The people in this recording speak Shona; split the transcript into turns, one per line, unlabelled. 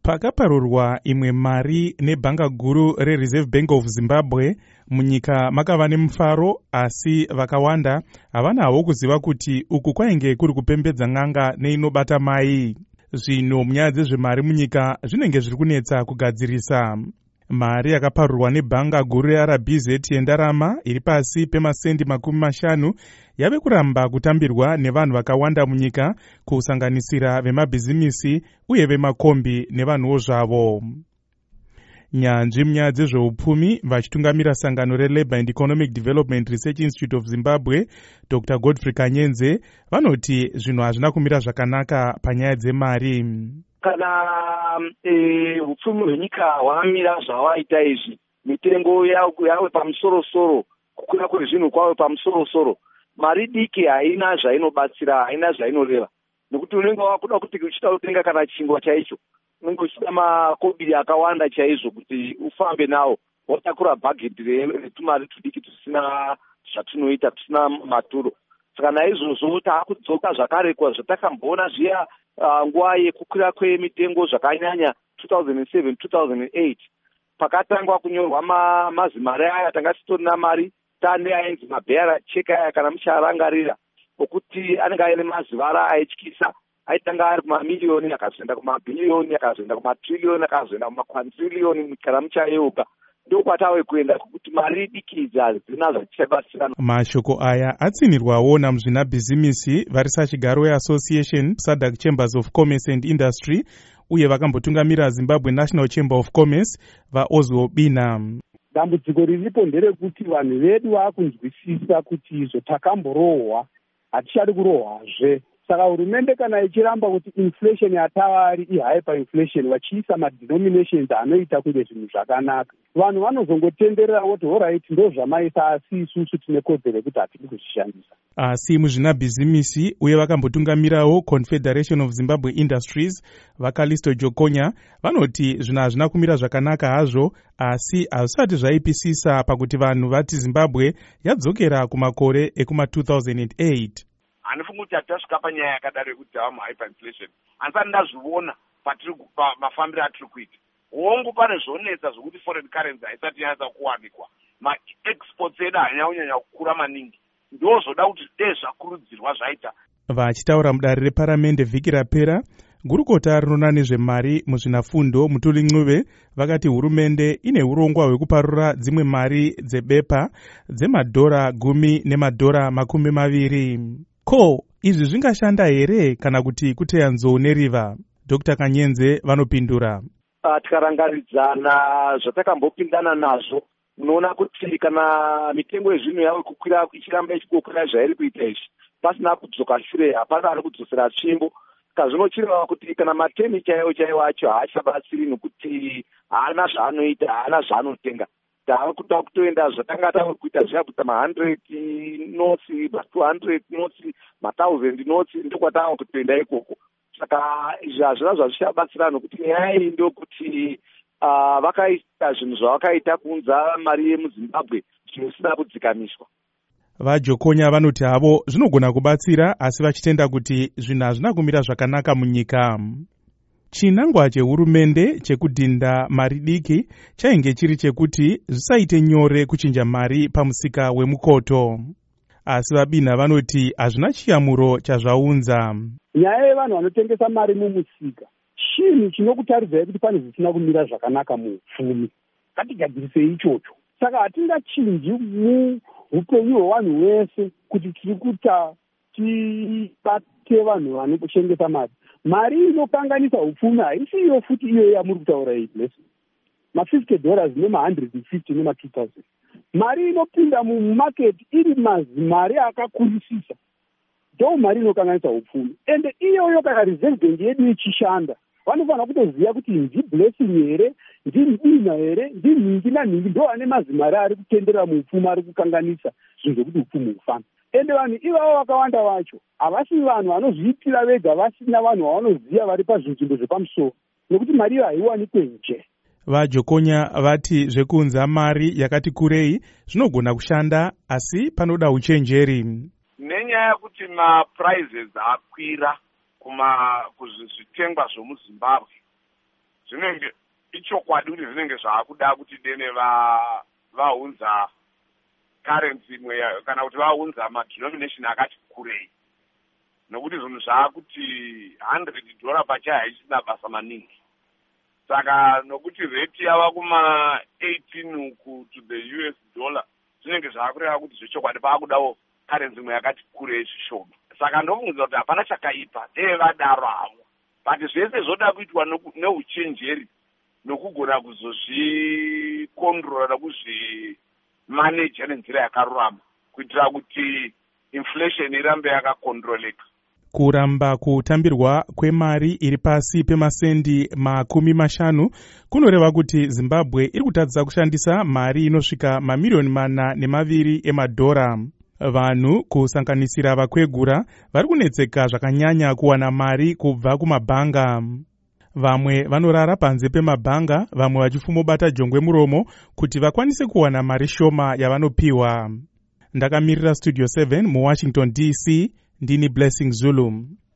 Pakaparurwa imwe mari nebhanga guru reReserve Bank of Zimbabwe, munyika makava nemufaro, asi vakawanda havana havo kuziva kuti uku kwainge kuri kupembedza n'anga neinobata mai. Zvino munyaya dzezvemari munyika zvinenge zviri kunetsa kugadzirisa. Mari yakaparurwa nebhanga guru reRBZ yendarama iri pasi pemasendi 50 yave kuramba kutambirwa nevanhu vakawanda munyika, kusanganisira vemabhizimisi uye vemakombi nevanhuwo zvavo. Nyanzvi munyaya dzezveupfumi vachitungamira sangano reLabour and Economic Development Research Institute of Zimbabwe, Dr. Godfrey Kanyenze, vanoti zvinhu hazvina kumira zvakanaka panyaya dzemari.
Kana upfumi hwenyika hwamira zvavaita izvi, mitengo yawe pamusoro-soro, kukura kwezvinhu kwawe pamusoro-soro, mari diki haina zvainobatsira, haina zvainoreva. Nekuti unenge wakuda kuti uchida kutenga kana chingwa chaicho, unenge uchida makobiri akawanda chaizvo kuti ufambe nawo, watakura bhageti retumari tudiki tusina zvatinoita, tusina maturo. Saka naizvozvo taakudzoka zvakare zvatakamboona zviya nguva yekukwira kwemitengo zvakanyanya 2007-2008, pakatangwa kunyorwa mazimari aya tanga titorina mari tane ainzi mabhera cheka aya kana mucharangarira, okuti anenge aine mazivara aityisa, aitanga ari kumamiliyoni akazoenda kumabhiliyoni akazoenda kumatrilioni akazoenda kumakwantirilioni kana muchayeuka. Ndokwatawe kuenda kuti mari diki idzi hadzina zvachichabatsirana.
Mashoko aya atsinirwawo namuzvinabhizimisi vari sachigaro weAssociation SADC Chambers of Commerce and Industry uye vakambotungamira Zimbabwe National Chamber of Commerce vaOzwo Bina.
Dambudziko riripo nderekuti vanhu vedu vakunzwisisa kuti izvo takamborohwa hatichadi kurohwazve. Saka hurumende kana ichiramba kuti inflation yatavari ihyperinflation vachiisa madenominations anoita kuti zvinhu zvakanaka, vanhu vanozongotenderera voti alright ndo zvamaisa, asi isusu tine kodzero yekuti hatidi kuzvishandisa.
Asi muzvinabhizimisi uye vakambotungamirawo Confederation of Zimbabwe Industries vaKalisto Jokonya vanoti zvinhu hazvina kumira zvakanaka hazvo, asi hazvisati zvaipisisa pakuti vanhu vati Zimbabwe yadzokera kumakore ekuma2008.
Hanifungi kuti hatasvika panyaya yakadaro yekuti tava muhyperinflation, handisati ndazviona mafambiro atiri kuita. Hongu pane zvonetsa zvokuti foreign currency haisati yanyatsa kuwanikwa, maexports edu hanyanya kukura maningi, ndozvoda kuti dei zvakurudzirwa zvaita.
Vachitaura mudare reparamende vhiki rapera, gurukota rinoona nezvemari muzvinafundo Mutuli Ncube vakati hurumende ine urongwa hwekuparura dzimwe mari dzebepa dzemadhora 10 nemadhora 20. Ko, izvi zvingashanda here kana kuti kuteya nzou neriva? Dr. Kanyenze vanopindura.
Tikarangaridzana zvatakambopindana nazvo, unoona kuti kana mitengo yezvinhu yave kukwira ichiramba ichikukwira zvairi kuita izvi, pasina kudzoka shure, hapana ari kudzosera tsvimbo. Zvinochireva kuti kana matemi chaiwo acho haachabatsiri nekuti haana zvaanoita, haana zvaanotenga. Tava kuda kutoenda zvatanga tava kuita zviya kuita ma100 notes, ma200 notes, ma1000 notes, ndokwatava kutoenda ikoko. Saka izvi hazvina zvazvichabatsira nokuti nyaya iyi ndokuti vakaita zvinhu zvavakaita kuunza mari yemuZimbabwe zvinosina kudzikamiswa.
VaJokonya vanoti havo zvinogona kubatsira, asi vachitenda kuti zvinhu hazvina kumira zvakanaka munyika. Chinangwa chehurumende chekudhinda mari diki chainge chiri chekuti zvisaite nyore kuchinja mari pamusika wemukoto. Asi vaBina vanoti hazvina chiyamuro chazvaunza.
Nyaya yevanhu vanotengesa mari mumusika chinhu chinokutaridzai kuti pane zvisina kumira zvakanaka muupfumi. Ngatigadzirisei ichocho. Saka hatingachinji muupenyu hwevanhu vese kuti tiri kuita tibate vanhu vanotengesa mari. Mari inokanganisa upfumi haisi iyo futi iyo yamuri kutaura iyi blessing. $50 nema150 nema2000. Mari inopinda mumarket iri mazimari akakurisisa. Ndo mari inokanganisa upfumi. Ende iyoyo kana Reserve Bank yedu ichishanda, vanofanira kutoziva kuti ndiblessing here, ndibina here, ndinhingi nanhingi ndo ane mazimari ari kutendera muupfumi ari kukanganisa zvinhu zvekuti upfumi hufambe. Ende vanhu ivavo vakawanda vacho havasi vanhu vanozviitira vega, vasina vanhu vavanoziva vari pazvinzvimbo zvepamusoro, nekuti mari iyo haiwanikwe nje.
VaJokonya vati zvekuunza mari yakati kurei zvinogona kushanda, asi panoda uchenjeri.
Nenyaya yekuti maprizes akwira kuzvitengwa zvomuZimbabwe, zvinenge ichokwadi kuti zvinenge zvaakuda kuti dene vaunza currency imwe kana kuti vaunza madenomination akati kurei, nokuti zvinhu zvaakuti $100 pachayo haisina basa maningi. Saka nokuti rate yava kuma-18 uku to the US dollar zvinenge zvaakureva kuti zvechokwadi paakudawo currency imwe yakati kurei zvishoma. Saka ndofungidzira kuti hapana chakaipa deve vadaro havo, but zvese zvoda kuitwa neuchenjeri nokugona kuzozvikondrora nokuzvimaneja nenzira yakarurama kuitira kuti inflation irambe yakakondroleka.
Kuramba kutambirwa kwemari iri pasi pemasendi 50 kunoreva kuti Zimbabwe iri kutadza kushandisa mari inosvika $420 million. Vanhu kusanganisira vakwegura vari kunetseka zvakanyanya kuwana mari kubva kumabhanga. Vamwe vanorara panze pemabhanga, vamwe vachifumobata jongwe muromo kuti vakwanise kuwana mari shoma yavanopiwa. Ndakamirira Studio 7 muWashington DC, ndini Blessing Zulu.